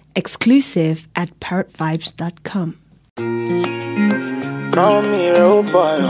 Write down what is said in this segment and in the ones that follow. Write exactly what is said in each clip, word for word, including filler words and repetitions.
Exclusive at parrot vibes dot com. Call me real boy.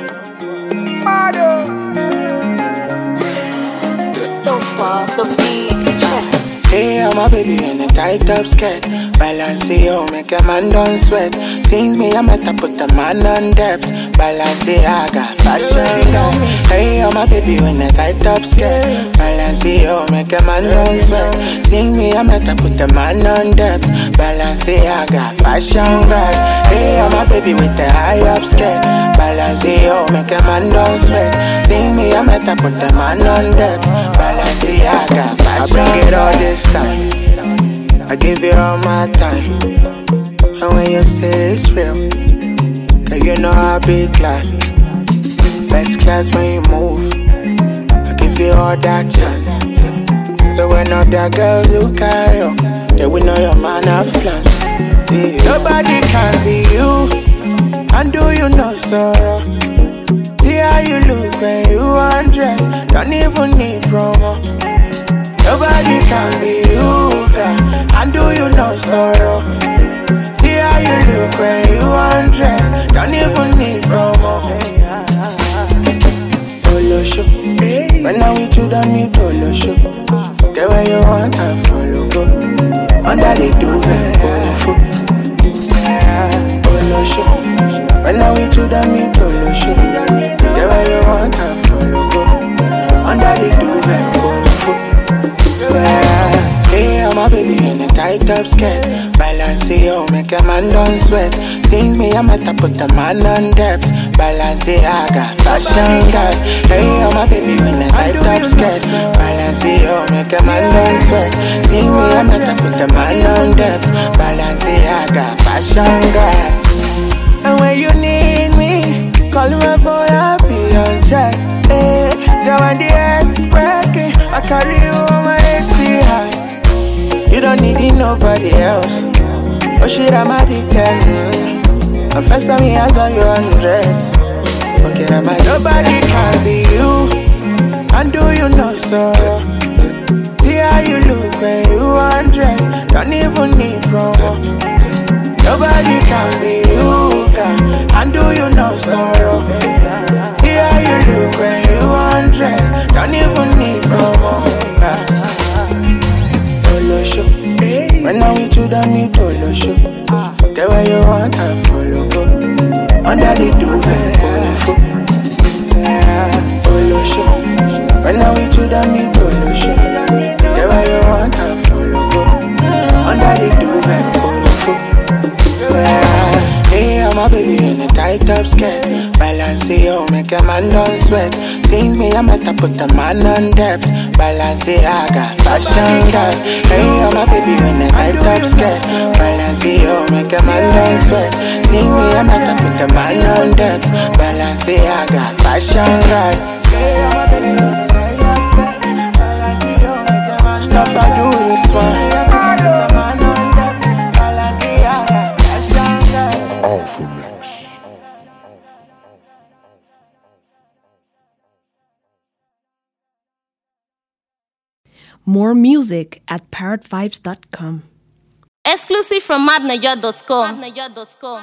So far, the beats check. Hey, I'm a baby in a tight up skirt. Balance it, oh, make a man don't sweat. Sings me, I'm at to put the man on depth. Balance it, I got fashion guy. Hey, I'm a baby in a tight up skirt. Balance it, oh, make a man don't sweat. Sings me, I'm at to put the man on depth. Balance it, I got fashion guy. Hey, I'm a baby with the high up skirt. Balance it, oh, make a man don't sweat. Sing me, I'm at to put the man on depth. Balance it, I got fashion. I bring it all this time. I give you all my time. And when you say it's real, cause you know I'll be glad. Best class when you move, I give you all that chance. So when other girls look at you, they will know your man have plans. Yeah. Nobody can be you, and do you know sorrow? See how you look when you undress, don't even need promo. Nobody can be you, girl, and do you know sorrow? See how you look when you undress, don't even need promo. Polo show, when I'm with you don't need polo show. Get where you want, I follow go. Under the duvet, polo foot. Polo show, when I'm with you don't need polo show. Get where you want, I follow go. Under the duvet, polo foot. Hey, I'm a baby in a tight up skirt. Balance it, oh, make a man don't sweat. Sings me, I'm at to put the man on depth. Balance it, I got fashion guy. Hey, I'm a baby in a tight up skirt. Balance it, oh, make a man don't sweat. Sings me, I'm at to put the man on depth. Balance it, I got fashion guy. And when you need me, call my phone, I'll be on check. Hey, now when the head's cracking, I carry you on my eighty high. You don't need it, nobody else. Oh shit, I'm addicted. Mm. The first time I saw you undress, forget about nobody can be you, and do you know sorrow? See how you look when you undress, don't even need promo. Nobody can be you, girl, and do you know sorrow? See how you look when you undress, don't even need promo. Polo show, when I'm with you don't need polo show. Get where you want, I follow go. Under the duvet, polo foot. Polo show, when I'm with you don't need polo show. Get where you want, I follow go. Under the duvet, polo foot. Hey, I'm a baby in a tight up skirt. Balance it, oh, make a man don't sweat. Sings me, I'm at to put the man on depth. Balance it, I got fashion guy. Hey, I'm a baby in a tight up skirt. Balance it, oh, make a man don't sweat. Sings me, I'm at to put the man on depth. Balance it, I got fashion guy. Hey, I'm a baby in a tight up skirt. Balance it, oh, make a man stuff I do this one. More music at parrot vibes dot com. Exclusive from madnaja dot com.